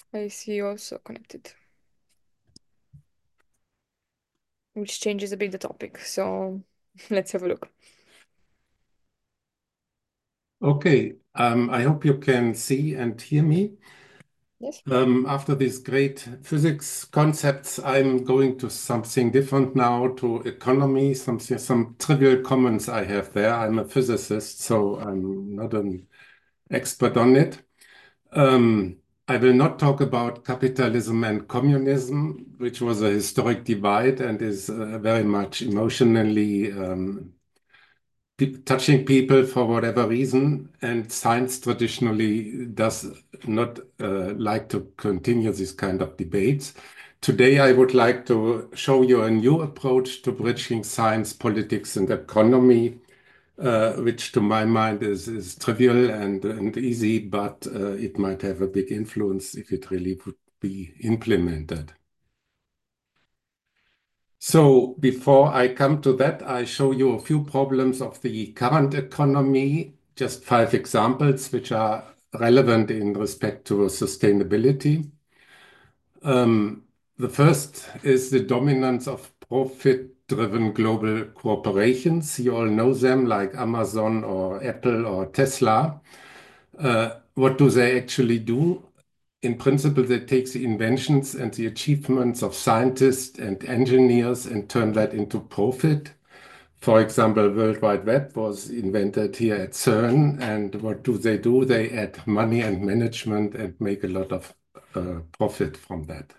I see you also connected, which changes a bit the topic. So let's have a look. Okay, I hope you can see and hear me. Yes. After these great physics concepts, I'm going to something different now, to economy, some trivial comments I have there. I'm a physicist, so I'm not an expert on it. Um, I will not talk about capitalism and communism, which was a historic divide and is very much emotionally touching people for whatever reason, and science traditionally does not like to continue this kind of debates. Today, I would like to show you a new approach to bridging science, politics, and economy, which to my mind is trivial and easy, but it might have a big influence if it really would be implemented. So before I come to that, I show you a few problems of the current economy, just 5 examples which are relevant in respect to sustainability. Um, the first is the dominance of profit-driven global corporations. You all know them, like Amazon or Apple or Tesla. What do they actually do? In principle, they take the inventions and the achievements of scientists and engineers and turn that into profit. For example, World Wide Web was invented here at CERN, and what do? They add money and management and make a lot of profit from that.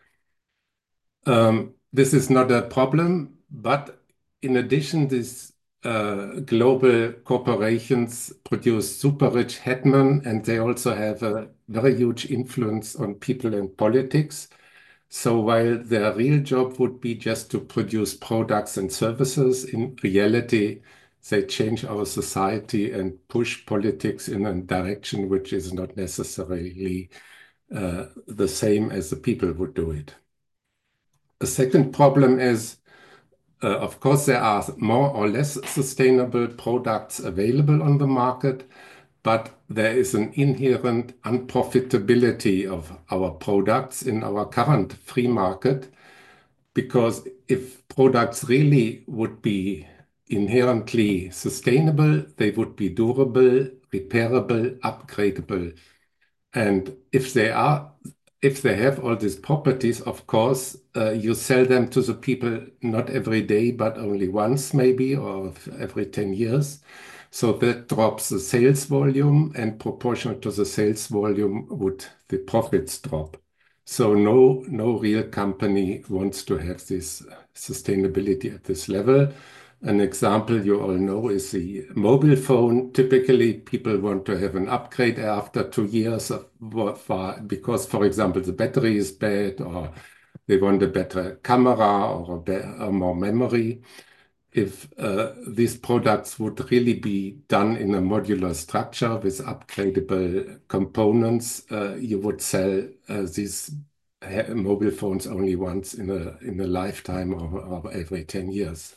This is not a problem, but in addition, these global corporations produce super rich headmen, and they also have a very huge influence on people and politics. So while their real job would be just to produce products and services, in reality, they change our society and push politics in a direction which is not necessarily the same as the people would do it. The second problem is, of course, there are more or less sustainable products available on the market, but there is an inherent unprofitability of our products in our current free market, because if products really would be inherently sustainable, they would be durable, repairable, upgradable. And if they have all these properties, of course, you sell them to the people not every day, but only once maybe, or every 10 years. So that drops the sales volume, and proportional to the sales volume would the profits drop. So no real company wants to have this sustainability at this level. An example you all know is the mobile phone. Typically, people want to have an upgrade after 2 years because, for example, the battery is bad, or they want a better camera or more memory. If these products would really be done in a modular structure with upgradable components, you would sell these mobile phones only once in a lifetime, or every 10 years.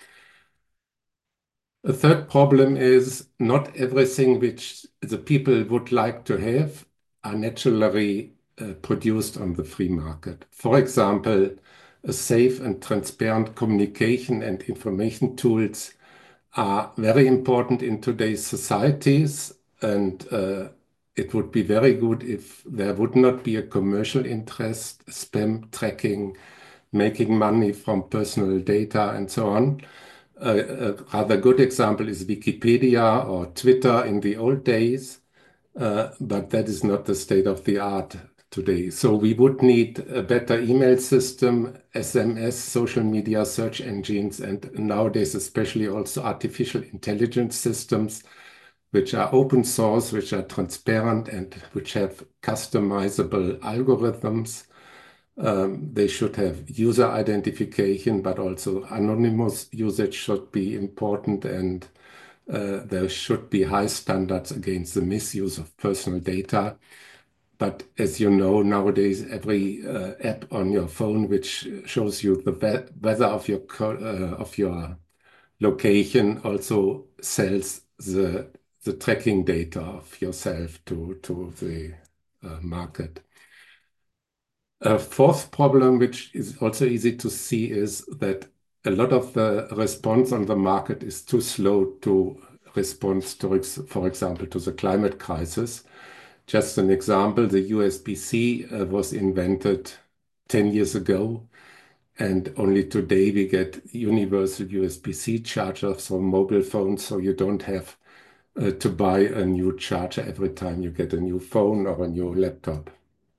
A third problem is not everything which the people would like to have are naturally produced on the free market. For example, a safe and transparent communication and information tools are very important in today's societies, and it would be very good if there would not be a commercial interest, spam tracking, making money from personal data, and so on. A rather good example is Wikipedia or Twitter in the old days, but that is not the state of the art today. So we would need a better email system, SMS, social media, search engines, and nowadays especially also artificial intelligence systems, which are open source, which are transparent, and which have customizable algorithms. They should have user identification, but also anonymous usage should be important, and there should be high standards against the misuse of personal data. But as you know, nowadays every app on your phone which shows you the weather of of your location also sells the tracking data of yourself to the market. A fourth problem, which is also easy to see, is that a lot of the response on the market is too slow to respond to, for example, to the climate crisis. Just an example, the USB-C was invented 10 years ago, and only today we get universal USB-C chargers for mobile phones, so you don't have to buy a new charger every time you get a new phone or a new laptop.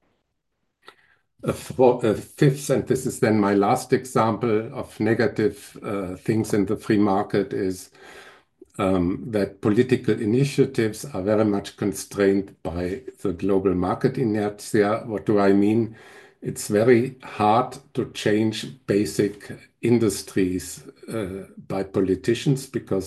A fifth, and this is then my last example of negative things in the free market, is that political initiatives are very much constrained by the global market inertia. What do I mean? It's very hard to change basic industries by politicians because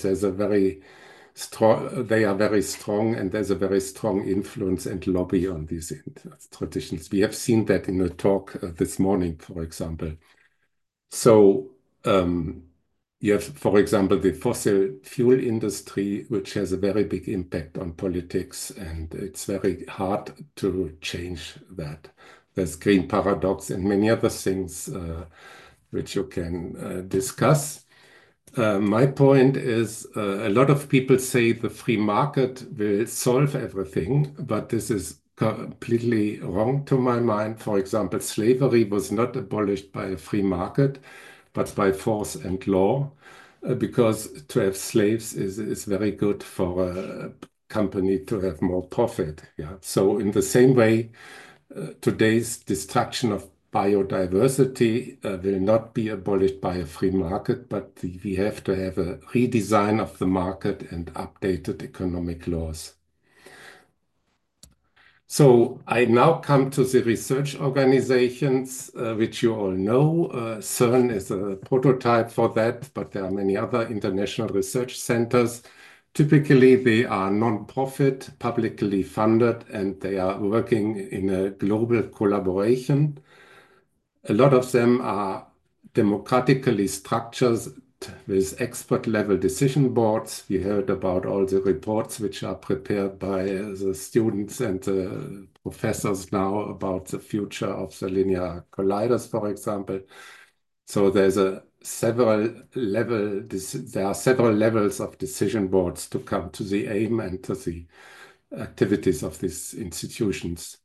they are very strong, and there's a very strong influence and lobby on these traditions. We have seen that in a talk this morning, for example. So you have, for example, the fossil fuel industry, which has a very big impact on politics, and it's very hard to change that. There's green paradox and many other things which you can discuss. My point is, a lot of people say the free market will solve everything, but this is completely wrong to my mind. For example, slavery was not abolished by a free market, but by force and law, because to have slaves is very good for a company to have more profit. Yeah. So in the same way, today's destruction of biodiversity will not be abolished by a free market, but we have to have a redesign of the market and updated economic laws. So I now come to the research organizations, which you all know. CERN is a prototype for that, but there are many other international research centers. Typically, they are non-profit, publicly funded, and they are working in a global collaboration. A lot of them are democratically structured with expert-level decision boards. We heard about all the reports which are prepared by the students and the professors now about the future of the linear colliders, for example. So there are several levels of decision boards to come to the aim and to the activities of these institutions.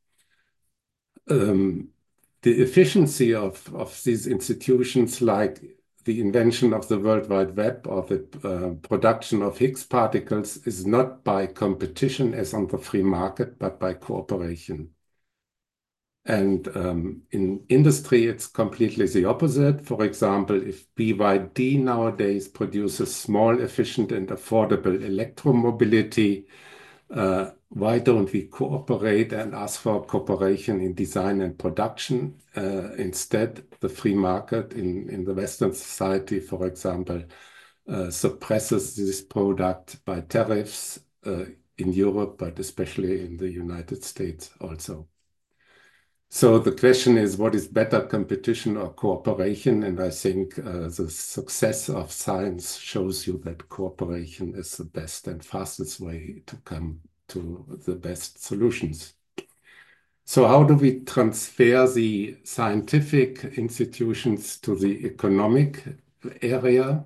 The efficiency of these institutions, like the invention of the World Wide Web or the production of Higgs particles, is not by competition as on the free market, but by cooperation. And in industry, it's completely the opposite. For example, if BYD nowadays produces small, efficient, and affordable electromobility, why don't we cooperate and ask for cooperation in design and production? Instead, the free market in the Western society, for example, suppresses this product by tariffs in Europe, but especially in the United States also. So the question is, what is better, competition or cooperation? And I think the success of science shows you that cooperation is the best and fastest way to come to the best solutions. So how do we transfer the scientific institutions to the economic area?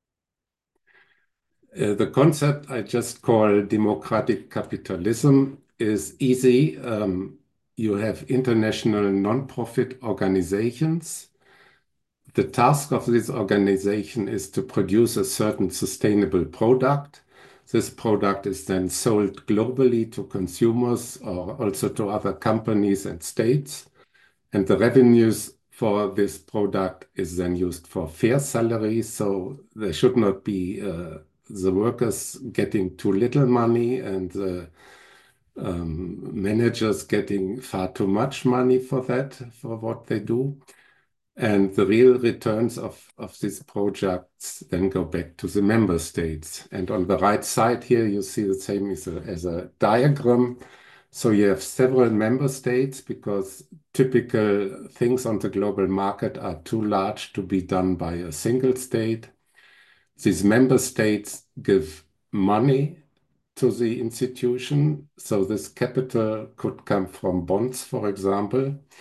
The concept I just call democratic capitalism is easy. You have international non-profit organizations. The task of this organization is to produce a certain sustainable product. This product is then sold globally to consumers or also to other companies and states. And the revenues for this product is then used for fair salaries. So there should not be the workers getting too little money and the managers getting far too much money for that, for what they do. And the real returns of these projects then go back to the member states. And on the right side here, you see the same as a diagram. So you have several member states because typical things on the global market are too large to be done by a single state. These member states give money to the institution. So this capital could come from bonds, for example.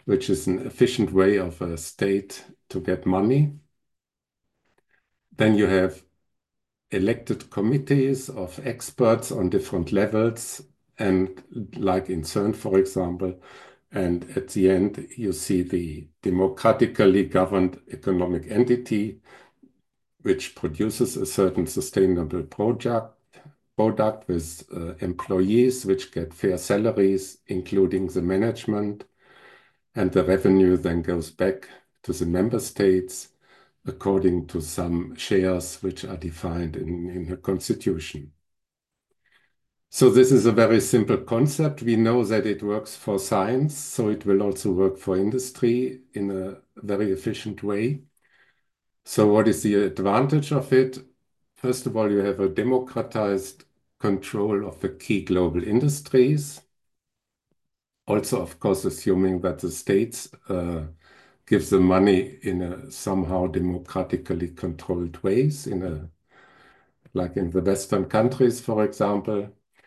which is an efficient way of a state to get money. Then you have elected committees of experts on different levels, and like in CERN, for example. And at the end, you see the democratically governed economic entity, which produces a certain sustainable product with employees which get fair salaries, including the management, and the revenue then goes back to the member states according to some shares which are defined in the constitution. So this is a very simple concept. We know that it works for science, so it will also work for industry in a very efficient way. So what is the advantage of it? First of all, you have a democratized control of the key global industries. Also, of course, assuming that the states give the money in a somehow democratically controlled ways, like in the Western countries, for example.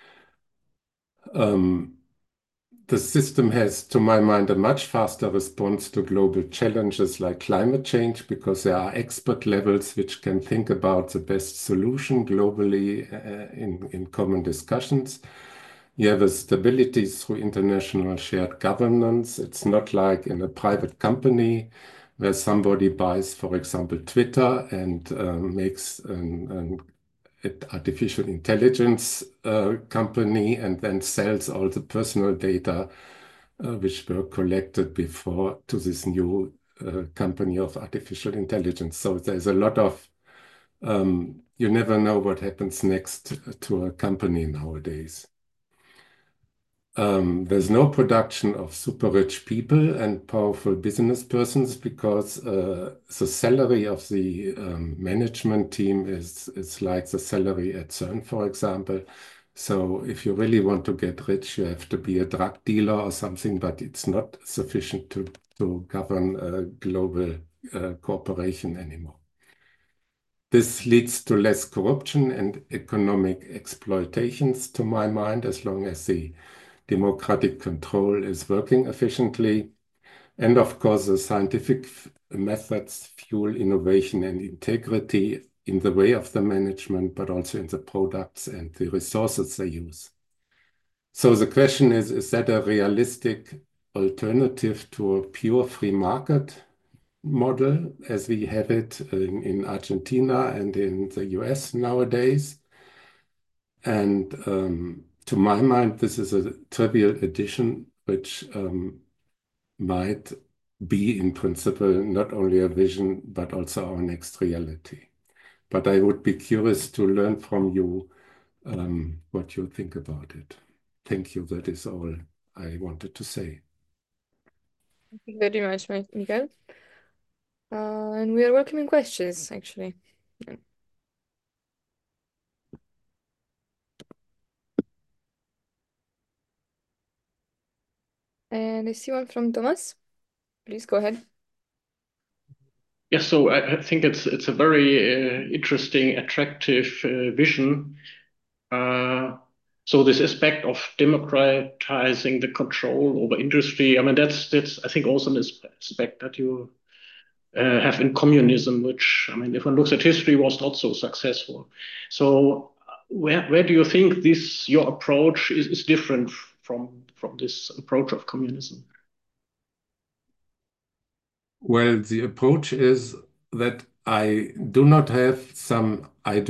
Um, The system has, to my mind, a much faster response to global challenges like climate change because there are expert levels which can think about the best solution globally in common discussions. You have a stability through international shared governance. It's not like in a private company where somebody buys, for example, Twitter and makes an artificial intelligence company and then sells all the personal data which were collected before to this new company of artificial intelligence. So there's a lot of, you never know what happens next to a company nowadays. There's no production of super rich people and powerful business persons because the salary of the management team is like the salary at CERN, for example. So if you really want to get rich, you have to be a drug dealer or something, but it's not sufficient to govern a global corporation anymore. This leads to less corruption and economic exploitations, to my mind, as long as the democratic control is working efficiently. And of course, the scientific methods fuel innovation and integrity in the way of the management, but also in the products and the resources they use. So the question is that a realistic alternative to a pure free market model as we have it in Argentina and in the US nowadays? And to my mind, this is a trivial addition, which might be in principle not only a vision, but also our next reality. But I would be curious to learn from you what you think about it. Thank you. That is all I wanted to say. Thank you very much, Miguel. And we are welcoming questions, actually. And I see one from Thomas. Please go ahead. Yes, so I think it's a very interesting, attractive vision. So this aspect of democratizing the control over industry, I mean that's I think also an aspect that you have in communism, which I mean if one looks at history was not so successful. So where do you think this your approach is different from this approach of communism? Well, the approach is that I do not have some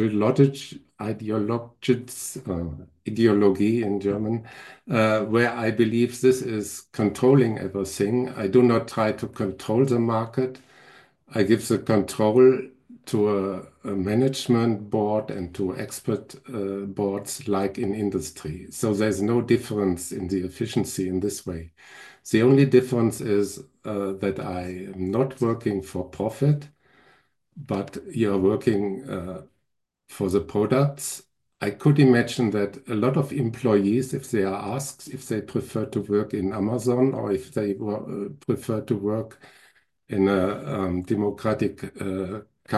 ideology in German, where I believe this is controlling everything. I do not try to control the market. I give the control to a management board and to expert boards like in industry. So there's no difference in the efficiency in this way. The only difference is that I am not working for profit, but you're working for the products. I could imagine that a lot of employees, if they are asked if they prefer to work in Amazon or if they prefer to work in a democratic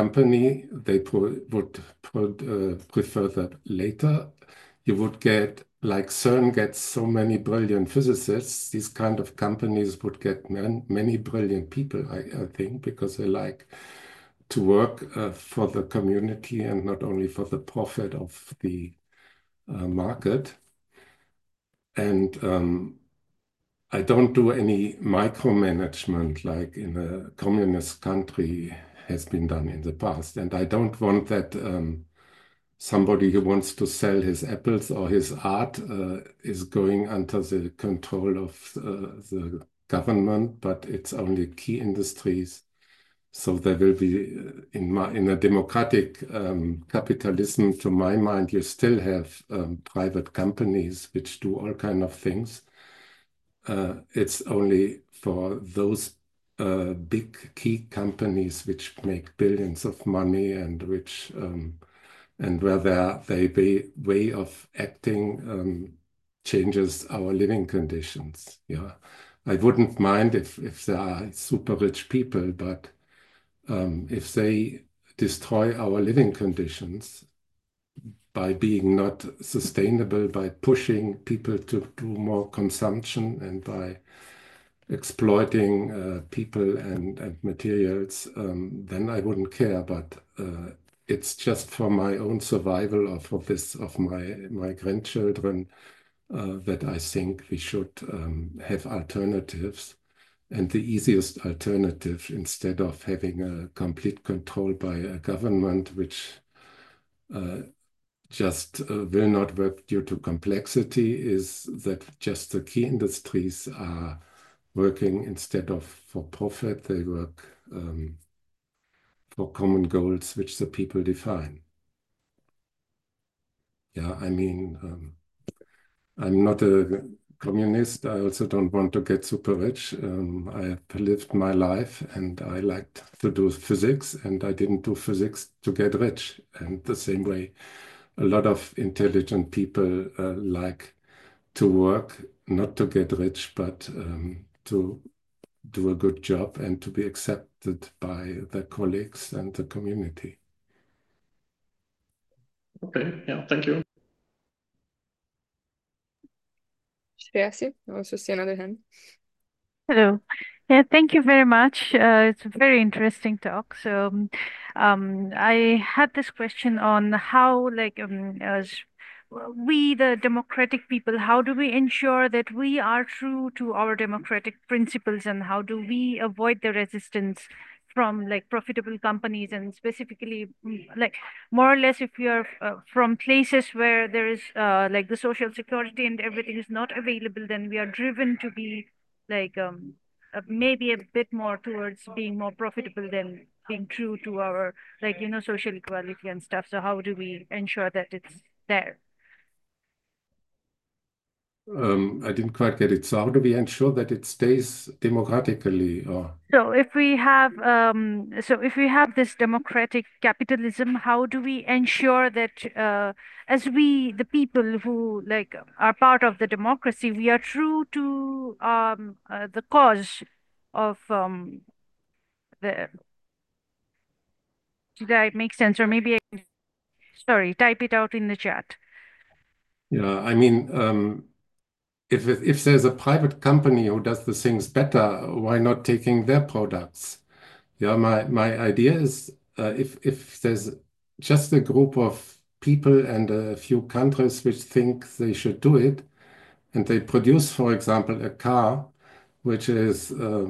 company, they would prefer that later. You would get like CERN gets so many brilliant physicists, these kind of companies would get many brilliant people, I think, because they like to work for the community and not only for the profit of the market. And I don't do any micromanagement like in a communist country has been done in the past. And I don't want that somebody who wants to sell his apples or his art is going under the control of the government, but it's only key industries. So there will be, in a democratic capitalism, to my mind, you still have private companies which do all kind of things. It's only for those big key companies which make billions of money and which and where their way of acting changes our living conditions. Yeah, I wouldn't mind if there are super rich people, but if they destroy our living conditions by being not sustainable, by pushing people to do more consumption and by exploiting people and materials, then I wouldn't care. But it's just for my own survival or for this of my grandchildren that I think we should have alternatives. And the easiest alternative, instead of having a complete control by a government which just will not work due to complexity, is that just the key industries are working instead of for profit, they work for common goals which the people define. Yeah, I mean, I'm not a communist. I also don't want to get super rich. I have lived my life and I liked to do physics, and I didn't do physics to get rich. And the same way, a lot of intelligent people like to work not to get rich, but to do a good job and to be accepted by their colleagues and the community. Okay, yeah, thank you. Shreyasi, I also see another hand. Hello. Yeah, thank you very much. It's a very interesting talk. So, I had this question on how, like, as we, the democratic people, how do we ensure that we are true to our democratic principles, and how do we avoid the resistance from like profitable companies, and specifically, like more or less, if we are from places where there is like the social security and everything is not available, then we are driven to be like maybe a bit more towards being more profitable than being true to our like social equality and stuff. So how do we ensure that it's there? I didn't quite get it. So how do we ensure that it stays democratically? Or So if we have this democratic capitalism, how do we ensure that as we, the people who like are part of the democracy, we are true to the cause of the did I make sense? Or maybe sorry, type it out in the chat. yeah, I mean, if there's a private company who does the things better, why not taking their products? Yeah, my idea is if there's just a group of people and a few countries which think they should do it, and they produce, for example, a car which is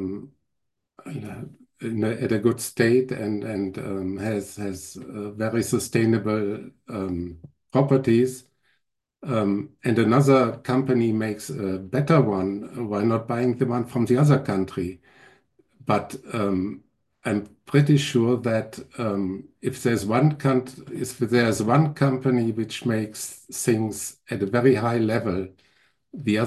at a good state and has very sustainable properties, and another company makes a better one, why not buying the one from the other country? But I'm pretty sure that if there's one company which makes things at a very high level, the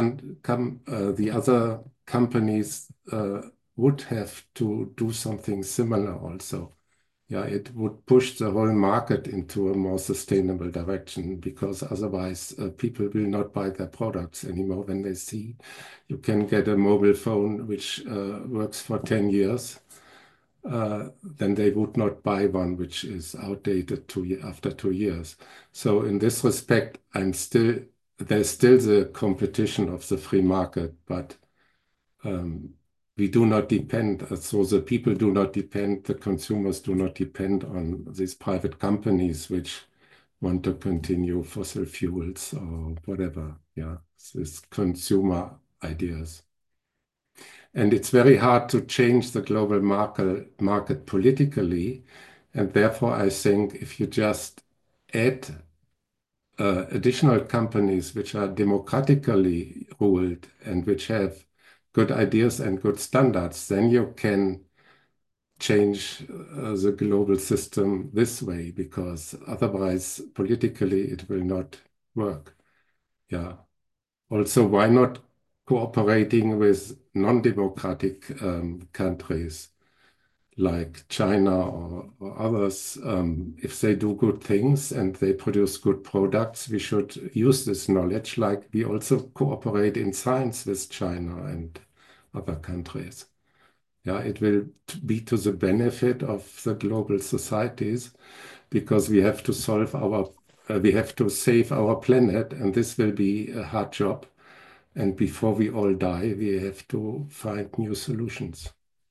other companies would have to do something similar also. Yeah, it would push the whole market into a more sustainable direction, because otherwise people will not buy their products anymore when they see you can get a mobile phone which works for 10 years. Then they would not buy one which is outdated after 2 years. So in this respect, I'm still there's still the competition of the free market, but we do not depend, so the people do not depend, the consumers do not depend on these private companies which want to continue fossil fuels or whatever. Yeah, these consumer ideas. And it's very hard to change the global market politically. And therefore, I think if you just add additional companies which are democratically ruled and which have good ideas and good standards, then you can change the global system this way, because otherwise, politically, it will not work. Yeah. Also, why not cooperating with non-democratic countries like China or others? If they do good things and they produce good products, we should use this knowledge, like we also cooperate in science with China and other countries. Yeah, it will be to the benefit of the global societies, because we have to we have to save our planet, and this will be a hard job. And before we all die, we have to find new solutions.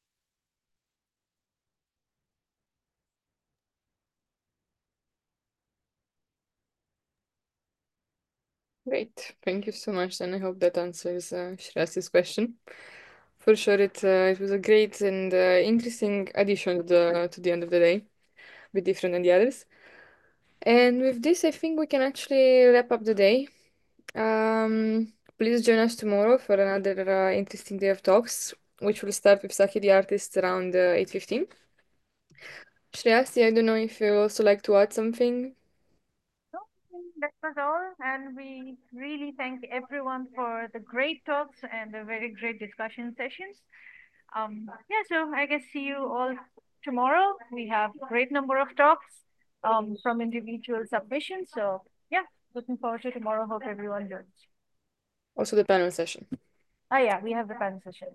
Great. Thank you so much. And I hope that answers Shirazi's question. For sure, it was a great and interesting addition to the end of the day, a bit different than the others. And with this, I think we can actually wrap up the day. Please join us tomorrow for another interesting day of talks, which will start with Saki the artist around 8:15. Shreyas, I don't know if you also like to add something. No, I think that was all. And we really thank everyone for the great talks and the very great discussion sessions. Yeah, so I guess see you all tomorrow. We have great number of talks from individual submissions. So yeah, looking forward to tomorrow. Hope everyone joins. Also the panel session. Oh yeah, we have the panel session.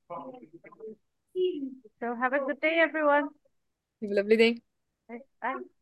So have a good day, everyone. Have a lovely day. Bye.